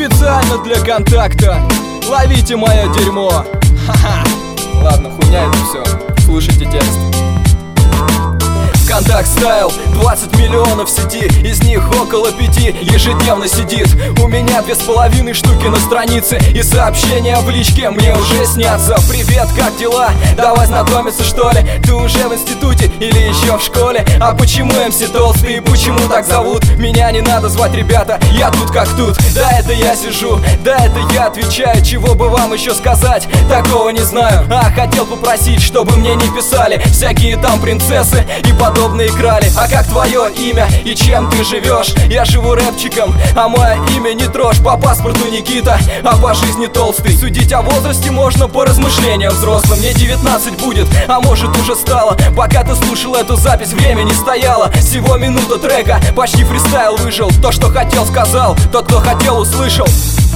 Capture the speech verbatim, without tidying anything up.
Специально для контакта. Ловите мое дерьмо. Ха-ха. Ладно, хуйня это все. Слушайте текст. Контакт стайл, двадцать миллионов в сети, из них около пяти ежедневно сидит. У меня две с половиной штуки на странице, и сообщения в личке мне уже снятся. Привет, как дела? Давай знакомиться, что ли? Ты уже в институте или еще в школе? А почему эм си толстый? Почему так зовут? Меня не надо звать, ребята, я тут как тут. Да, это я сижу, да, это я отвечаю. Чего бы вам еще сказать? Такого не знаю. А хотел попросить, чтобы мне не писали всякие там принцессы и подобные крали. А как твое имя и чем ты живешь? Я живу рэпчиком, а мое имя не трожь. По паспорту Никита, а по жизни толстый. Судить о возрасте можно по размышлениям взрослым. Мне девятнадцать будет, а может уже стало. Пока ты слушал эту запись, время не стояло. Всего минута трека, почти фристайл вышел. То, что хотел, сказал, тот, кто хотел, услышал.